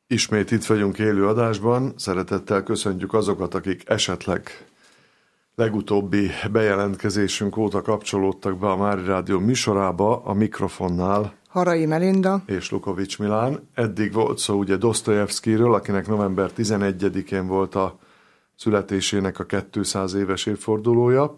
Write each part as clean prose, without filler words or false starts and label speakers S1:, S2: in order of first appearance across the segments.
S1: Ismét itt vagyunk élő adásban. Szeretettel köszöntjük azokat, akik esetleg legutóbbi bejelentkezésünk óta kapcsolódtak be a Mári Rádió műsorába, a mikrofonnál
S2: Harai Melinda
S1: és Lukovics Milán. Eddig volt szó ugye Dosztojevszkijről, akinek november 11-én volt a születésének a 200 éves évfordulója,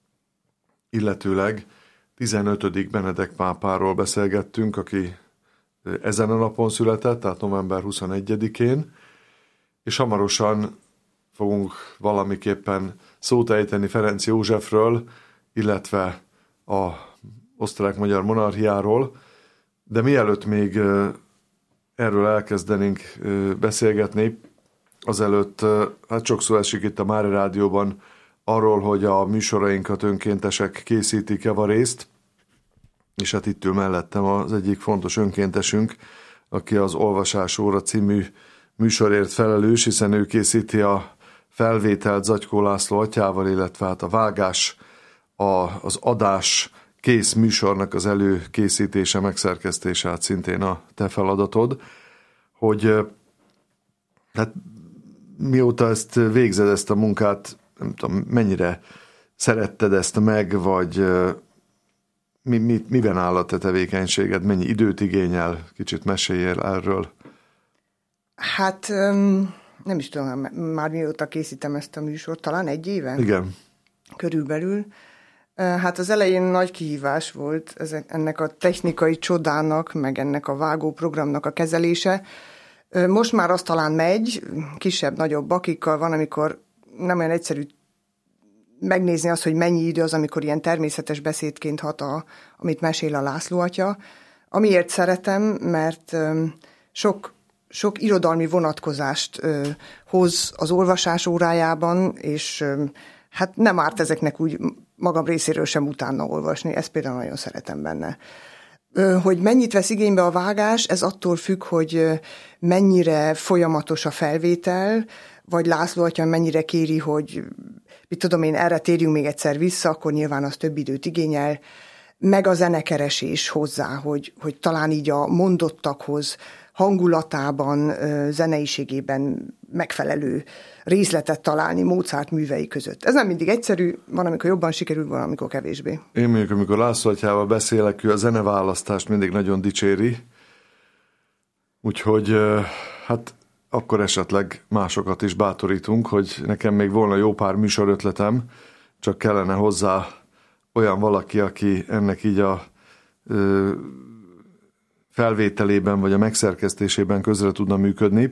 S1: illetőleg 15. Benedek pápáról beszélgettünk, aki ezen a napon született, tehát november 21-én, és hamarosan fogunk valamiképpen szót ejteni Ferenc Józsefről, illetve a osztrák-magyar monarchiáról, de mielőtt még erről elkezdenénk beszélgetni, azelőtt hát sokszor esik itt a Mári Rádióban arról, hogy a műsorainkat önkéntesek készítik javarészt, és hát itt ül mellettem az egyik fontos önkéntesünk, aki az Olvasás óra című műsorért felelős, hiszen ő készíti a felvételt Zagykó László atyával, illetve hát a vágás, az adás kész műsornak az előkészítése, megszerkesztése, hát szintén a te feladatod, hogy hát mióta ezt végzed, ezt a munkát, nem tudom, mennyire szeretted ezt meg, vagy miben áll a te tevékenységed, mennyi időt igényel? Kicsit meséljél erről.
S2: Hát nem is tudom, már mióta készítem ezt a műsort, talán 1 éve?
S1: Igen.
S2: Körülbelül. Hát az elején nagy kihívás volt ennek a technikai csodának, meg ennek a vágóprogramnak a kezelése. Most már az talán megy, kisebb-nagyobb bakikkal van, amikor nem olyan egyszerű megnézni azt, hogy mennyi idő az, amikor ilyen természetes beszédként hat, amit mesél a László atya. Amiért szeretem, mert sok irodalmi vonatkozást hoz az olvasás órájában, és hát nem árt ezeknek úgy magam részéről sem utána olvasni, ezt például nagyon szeretem benne. Hogy mennyit vesz igénybe a vágás, ez attól függ, hogy mennyire folyamatos a felvétel, vagy László atya mennyire kéri, hogy mit tudom én, erre térjünk még egyszer vissza, akkor nyilván az több időt igényel, meg a zenekeresés hozzá, hogy talán így a mondottakhoz, hangulatában, zeneiségében megfelelő részletet találni Mozart művei között. Ez nem mindig egyszerű, van, amikor jobban sikerül, van, amikor kevésbé.
S1: Én mondjuk, amikor László atyával beszélek, ő a zeneválasztást mindig nagyon dicséri, úgyhogy hát akkor esetleg másokat is bátorítunk, hogy nekem még volna jó pár műsorötletem, csak kellene hozzá olyan valaki, aki ennek így a felvételében vagy a megszerkesztésében közre tudna működni,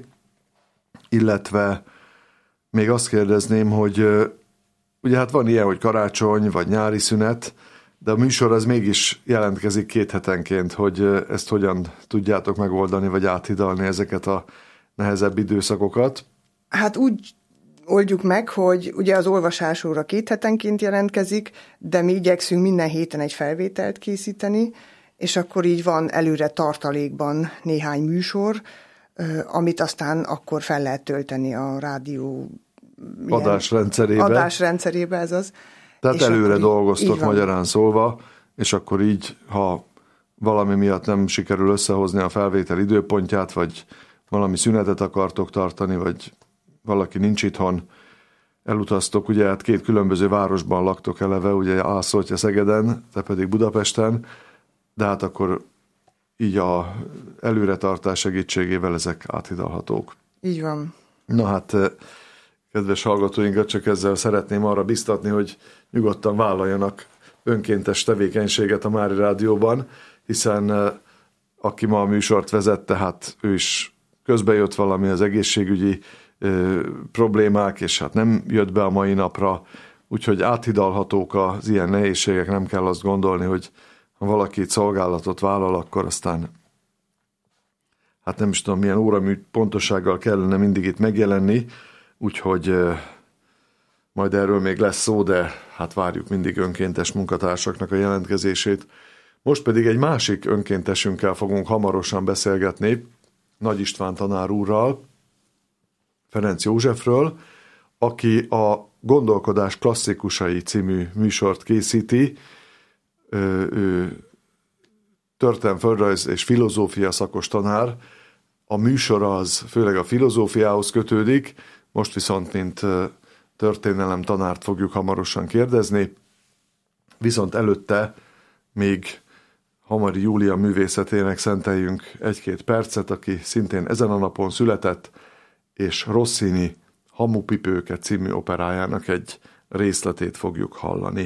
S1: illetve még azt kérdezném, hogy ugye hát van ilyen, hogy karácsony vagy nyári szünet, de a műsor az mégis jelentkezik 2 hetenként, hogy ezt hogyan tudjátok megoldani, vagy áthidalni ezeket a nehezebb időszakokat? Hát
S2: úgy oldjuk meg, hogy ugye az olvasás óra 2 hetenként jelentkezik, de mi igyekszünk minden héten egy felvételt készíteni, és akkor így van előre tartalékban néhány műsor, amit aztán akkor fel lehet tölteni a rádió adásrendszerébe, ez az.
S1: Tehát és előre dolgoztok magyarán szólva, és akkor így, ha valami miatt nem sikerül összehozni a felvétel időpontját, vagy valami szünetet akartok tartani, vagy valaki nincs itthon, elutaztok, ugye hát 2 különböző városban laktok eleve, ugye Ászoltja Szegeden, te pedig Budapesten, de hát akkor így a előretartás segítségével ezek áthidalhatók.
S2: Így van.
S1: Na hát, kedves hallgatóinkat csak ezzel szeretném arra biztatni, hogy nyugodtan vállaljanak önkéntes tevékenységet a Mári Rádióban, hiszen aki ma a műsort vezette, hát ő is közbe jött valami az egészségügyi problémák, és hát nem jött be a mai napra, úgyhogy áthidalhatók az ilyen nehézségek, nem kell azt gondolni, hogy ha valaki szolgálatot vállal, akkor aztán hát nem is tudom, milyen óramű pontossággal kellene mindig itt megjelenni, úgyhogy majd erről még lesz szó, de hát várjuk mindig önkéntes munkatársaknak a jelentkezését. Most pedig egy másik önkéntesünkkel fogunk hamarosan beszélgetni, Nagy István tanár úrral, Ferenc Józsefről, aki a Gondolkodás klasszikusai című műsort készíti. Ő történelem, földrajz és filozófia szakos tanár, a műsor az főleg a filozófiához kötődik, most viszont mint történelem tanárt fogjuk hamarosan kérdezni, viszont előtte még Hamari Júlia művészetének szenteljünk 1-2 percet, aki szintén ezen a napon született, és Rossini Hamupipőke című operájának egy részletét fogjuk hallani.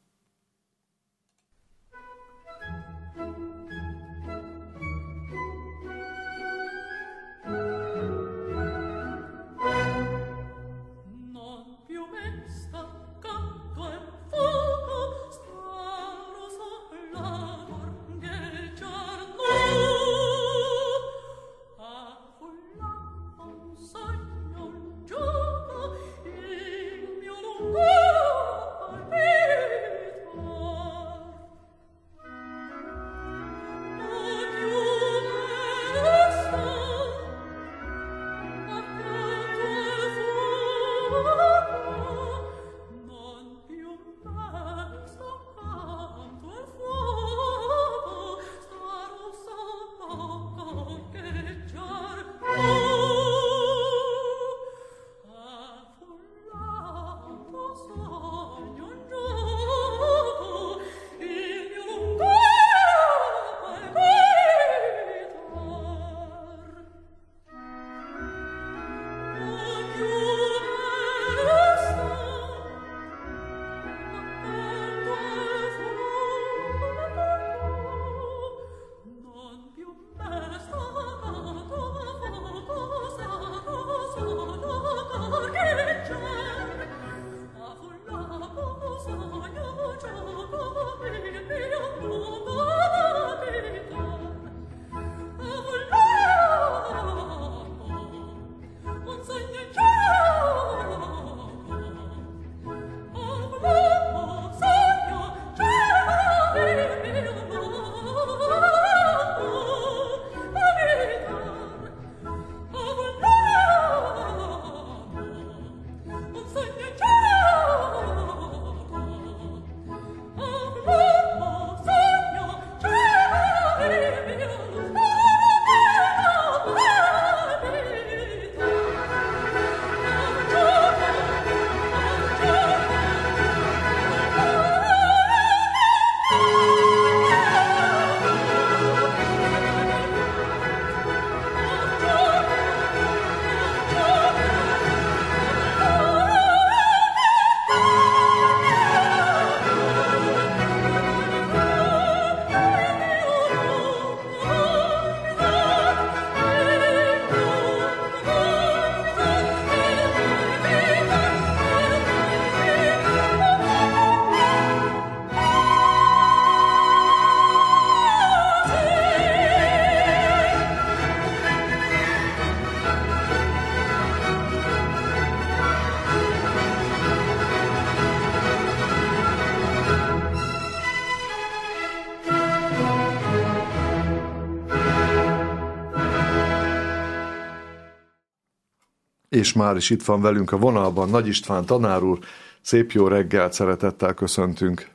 S1: És már is itt van velünk a vonalban Nagy István tanár úr. Szép jó reggelt, szeretettel köszöntünk.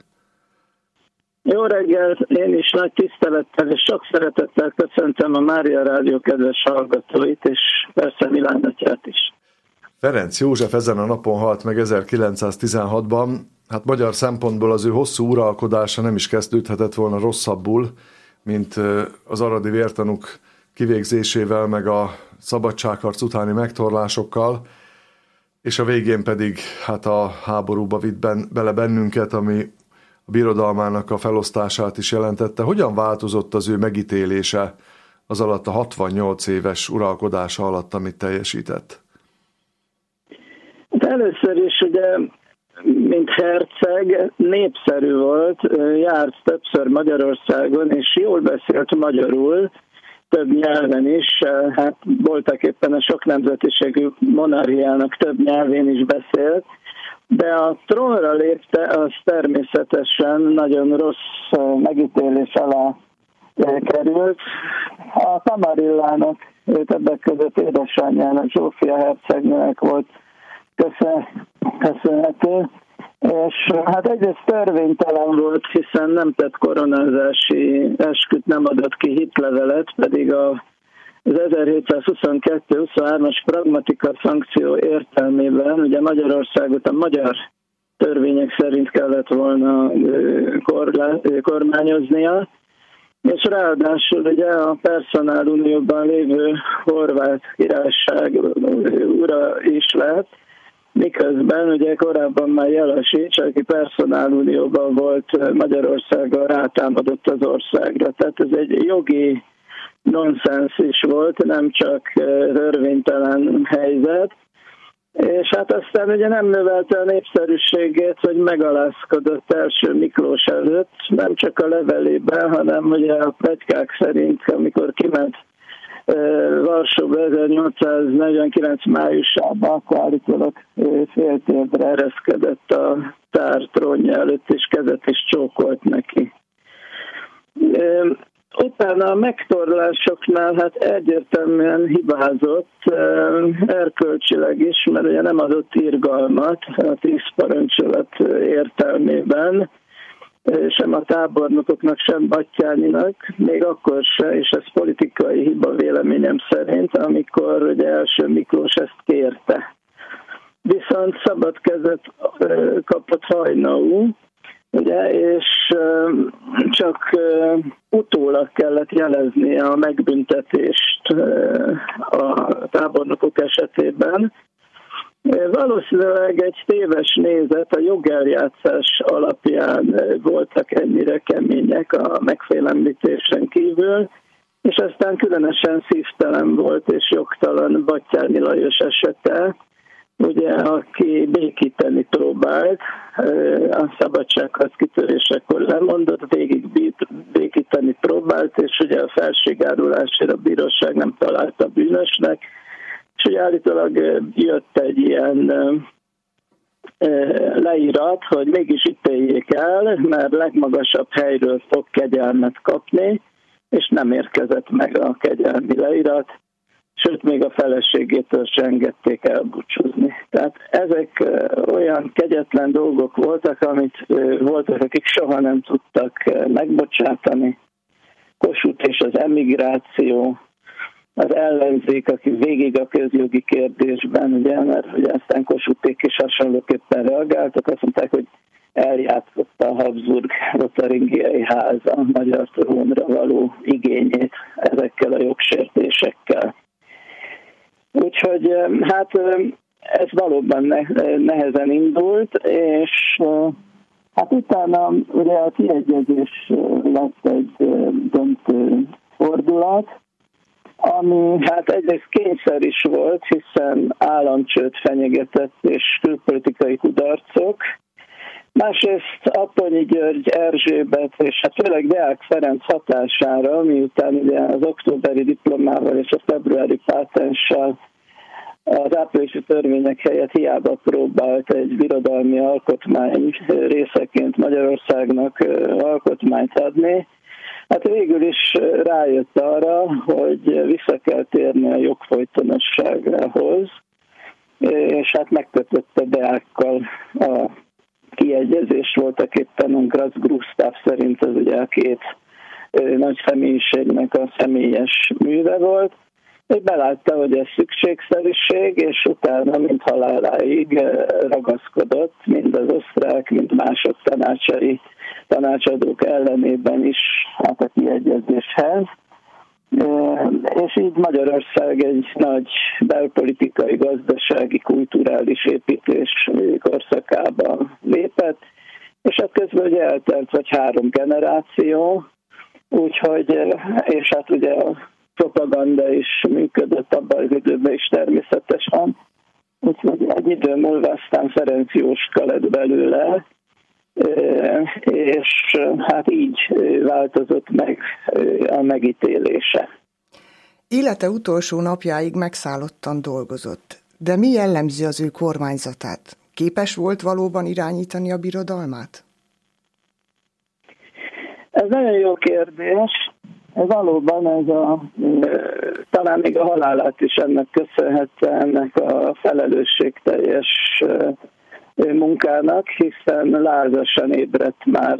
S3: Jó reggelt, én is nagy tisztelettel és sok szeretettel köszöntöm a Mária Rádió kedves hallgatóit, és persze Milán atyát is.
S1: Ferenc József ezen a napon halt meg 1916-ban. Hát magyar szempontból az ő hosszú uralkodása nem is kezdődhetett volna rosszabbul, mint az aradi vértanúk kivégzésével, meg a szabadságharc utáni megtorlásokkal, és a végén pedig hát a háborúba vitt bele bennünket, ami a birodalmának a felosztását is jelentette. Hogyan változott az ő megítélése az alatt a 68 éves uralkodása alatt, amit teljesített?
S3: Először is ugye, mint herceg, népszerű volt, járt többször Magyarországon, és jól beszélt magyarul, több nyelven is, hát voltak éppen a sok nemzetiségű monarchiának több nyelvén is beszélt, de a trónra lépte, az természetesen nagyon rossz megítélés alá került. A Tamarillának, többek között édesanyjának, Zsófia hercegnőnek volt köszönhető, és hát egyrészt törvénytelen volt, hiszen nem tett koronázási esküt, nem adott ki hitlevelet, pedig a az 1722-23-as pragmatika szankció értelmében ugye Magyarországot a magyar törvények szerint kellett volna kormányoznia, és ráadásul ugye a personálunióban lévő Horvát Királyság ura is lett, miközben ugye korábban már Jelasics, aki personálunióban volt Magyarországgal, rátámadott az országra. Tehát ez egy jogi nonsens is volt, nem csak törvénytelen helyzet. És hát aztán ugye nem növelte a népszerűségét, hogy megalázkodott első Miklós előtt, nem csak a levelében, hanem ugye a pletykák szerint, amikor kiment Varsóba 1849 májusában, akkor állítólag féltérdre ereszkedett a tár trónja előtt, és kezet is csókolt neki. Utána a megtorlásoknál hát egyértelműen hibázott, erkölcsileg is, mert ugye nem adott irgalmat a 10 parancsolat értelmében, sem a tábornokoknak, sem Batthyáninak, még akkor se, és ez politikai hiba véleményem szerint, amikor ugye első Miklós ezt kérte. Viszont szabad kezet kapott Haynau, ugye, és csak utólag kellett jeleznie a megbüntetést a tábornokok esetében. Valószínűleg egy téves nézet, a jogeljátszás alapján voltak ennyire kemények a megfélemlítésen kívül, és aztán különösen szívtelen volt és jogtalan Batthyáni Lajos esete, ugye, aki békíteni próbált, a szabadságharc kitörésekor lemondott, végig békíteni próbált, és ugye a felségárulásért a bíróság nem találta bűnösnek, és ugye állítólag jött egy ilyen leírat, hogy mégis ítéljék el, mert legmagasabb helyről fog kegyelmet kapni, és nem érkezett meg a kegyelmi leírat, sőt, még a feleségétől se engedték elbúcsúzni. Tehát ezek olyan kegyetlen dolgok voltak, amit voltak, akik soha nem tudtak megbocsátani. Kossuth és az emigráció, az ellenzék, aki végig a közjogi kérdésben, ugye, mert ugye aztán Kossuthék is hasonlóképpen reagáltak, azt mondták, hogy eljátszotta a Habsburg Lotaringiai háza a magyar trónra való igényét ezekkel a jogsértésekkel. Úgyhogy hát ez valóban nehezen indult, és hát utána ugye a kiegyezés lett egy döntő fordulat, ami hát egyrészt kényszer is volt, hiszen államcsőd fenyegetett és külpolitikai kudarcok. Másrészt Apponyi György, Erzsébet és hát főleg Deák Ferenc hatására, miután ugye az októberi diplomával és a februári pátenssel az áprilisi törvények helyett hiába próbált egy birodalmi alkotmány részeként Magyarországnak alkotmányt adni, hát végül is rájött arra, hogy vissza kell térni a jogfolytonossághoz, és hát megkötötte Deákkal a kiegyezés, voltak éppen a Graz Gustav szerint az ugye a két nagy személyiségnek a személyes műve volt. Ő belátta, hogy ez szükségszerűség, és utána, mint haláláig ragaszkodott, mind az osztrák, mind mások tanácsadók ellenében is hát a kiegyezéshez. És így Magyarország egy nagy belpolitikai, gazdasági, kulturális építés korszakába lépett, és hát közben ugye eltelt vagy 3 generáció, úgyhogy, és hát ugye a propaganda is működött abban az időben is természetesen, úgyhogy egy idő múlva aztán Ferenc Jóska lett belőle, és hát így változott meg a megítélése.
S2: Élete utolsó napjáig megszállottan dolgozott, de mi jellemzi az ő kormányzatát? Képes volt valóban irányítani a birodalmát?
S3: Ez nagyon jó kérdés. Valóban talán még a halálát is ennek köszönhette, ennek a felelősségteljes munkának, hiszen lázasan ébredt már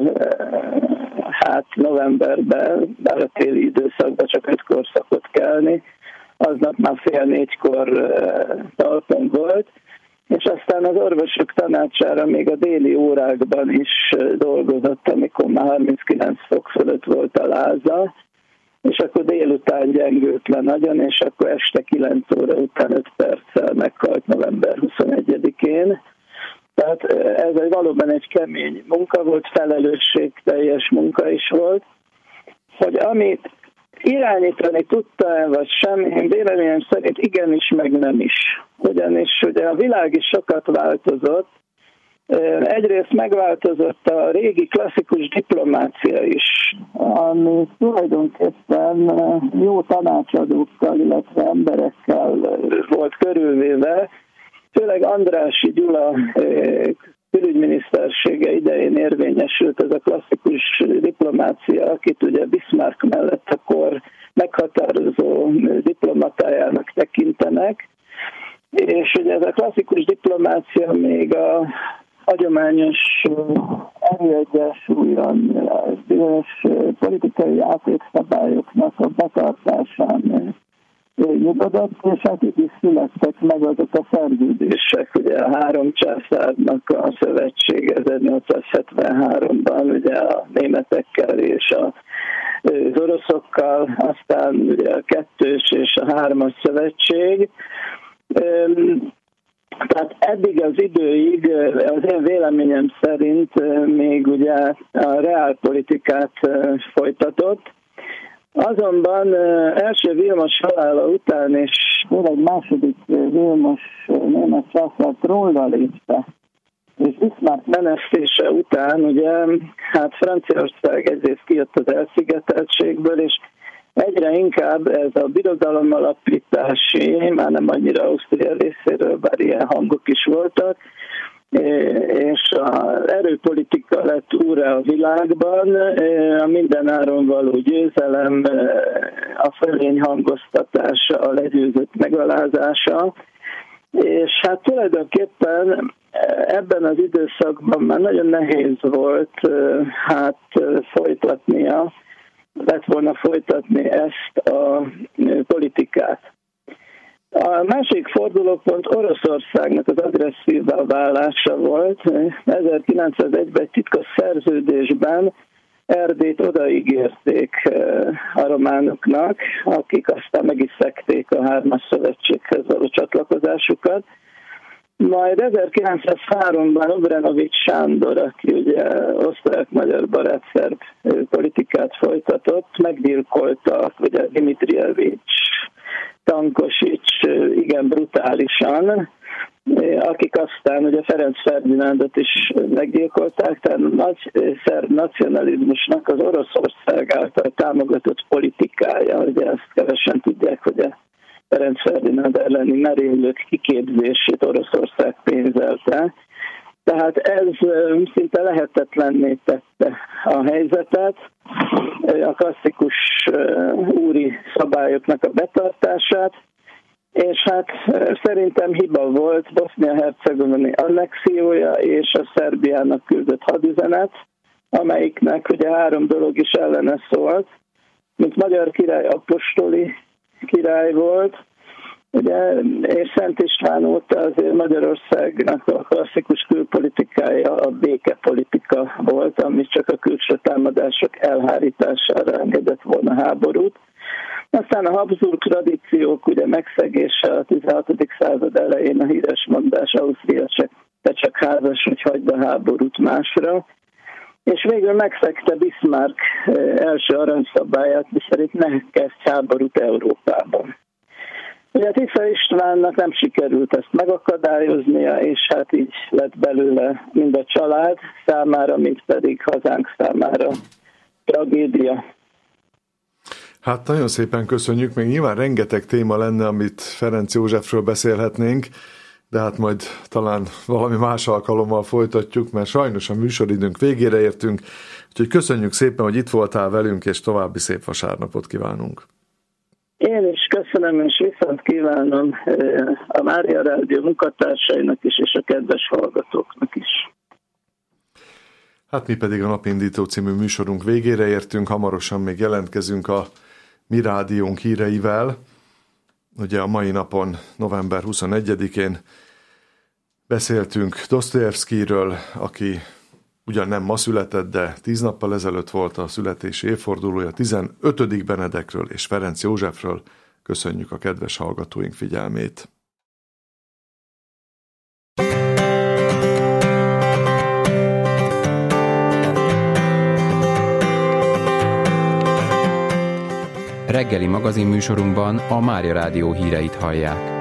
S3: hát novemberben, bár a téli időszakban csak 5-kor szokott kelni, aznap már 3:30 talpon volt, és aztán az orvosok tanácsára még a déli órákban is dolgozott, amikor már 39 fok fölött volt a láza, és akkor délután gyengült le nagyon, és akkor este 9 óra után 5 perccel meghalt november 21-én. Tehát ez valóban egy kemény munka volt, felelősségteljes munka is volt, hogy amit irányítani tudta-e, vagy sem, én véleményem szerint igenis, meg nem is. Ugyanis ugye a világ is sokat változott, egyrészt megváltozott a régi klasszikus diplomácia is, ami tulajdonképpen jó tanácsadókkal, illetve emberekkel volt körülvéve, főleg Andrássy Gyula külügyminisztersége idején érvényesült ez a klasszikus diplomácia, akit ugye Bismarck mellett akkor meghatározó diplomatájának tekintenek, és ugye ez a klasszikus diplomácia még a hagyományos erőegyensúlyon, bizonyos politikai játékszabályoknak a betartásán nyugodott, és hát így is születtek meg azok a szerződések, ugye a 3 császárnak a szövetség 1873-ban, ugye a németekkel és az oroszokkal, aztán ugye a 2-es és a 3-as szövetség. Tehát eddig az időig az én véleményem szerint még ugye a reálpolitikát folytatott. Azonban első Vilmos halála után és egy második Vilmos német császár trónra lépte, és Bismarck menesztése után ugye hát Franciaország egyrészt kijött az elszigeteltségből, és egyre inkább ez a birodalomalapítási, már nem annyira Ausztria részéről, bár ilyen hangok is voltak, és az erőpolitika lett úrra a világban, a mindenáron való győzelem, a fölény hangoztatása, a legyőzött megalázása, és hát tulajdonképpen ebben az időszakban már nagyon nehéz volt lett volna folytatni ezt a politikát. A másik fordulópont Oroszországnak az agresszívvá válása volt. 1901-ben egy titkos szerződésben Erdélyt odaígérték a románoknak, akik aztán meg is szekték a 3-as szövetséghez való csatlakozásukat. Majd 1903-ban Obrenovics Sándor, aki ugye osztrák-magyar barátszerb politikát folytatott, meggyilkolta ugye Dimitrijevics, Tankosics igen brutálisan, akik aztán ugye Ferenc Ferdinándot is meggyilkolták, tehát nagy szerb nacionalizmusnak az Oroszország által támogatott politikája, ugye ezt kevesen tudják, hogy a Ferenc Ferdinánd elleni merénylők kiképzését Oroszország pénzelte. Tehát ez szinte lehetetlenné tette a helyzetet, a klasszikus úri szabályoknak a betartását, és hát szerintem hiba volt Bosznia-Hercegovina annexiója és a Szerbiának küldött hadüzenet, amelyiknek ugye 3 dolog is ellene szólt, mint magyar király apostoli király volt, ugye, és Szent István óta azért Magyarországnak a klasszikus külpolitikája a békepolitika volt, ami csak a külső támadások elhárítására engedett volna háborút. Aztán a Habsburg tradíciók ugye megszegése a 16. század elején, a híres mondás Ausztria te csak házas, hogy hagyd a háborút másra. És végül megszegte Bismarck első aranyszabályát, miszerint ne kezd háborút Európában. Ugye Tisza Istvánnak nem sikerült ezt megakadályoznia, és hát így lett belőle mind a család számára, mind pedig hazánk számára tragédia.
S1: Hát nagyon szépen köszönjük, még nyilván rengeteg téma lenne, amit Ferenc Józsefről beszélhetnénk, de hát majd talán valami más alkalommal folytatjuk, mert sajnos a műsoridőnk végére értünk, úgyhogy köszönjük szépen, hogy itt voltál velünk, és további szép vasárnapot kívánunk.
S3: Én is köszönöm, és viszont kívánom a Mária Rádió munkatársainak is, és a kedves hallgatóknak is.
S1: Hát mi pedig a Napindító című műsorunk végére értünk, hamarosan még jelentkezünk a mi rádiónk híreivel. ugye a mai napon, november 21-én beszéltünk Dosztojevszkijről, aki ugyan nem ma született, de 10 nappal ezelőtt volt a születési évfordulója, 15. Benedekről és Ferenc Józsefről. Köszönjük a kedves hallgatóink figyelmét!
S4: Reggeli magazinműsorunkban a Mária Rádió híreit hallják.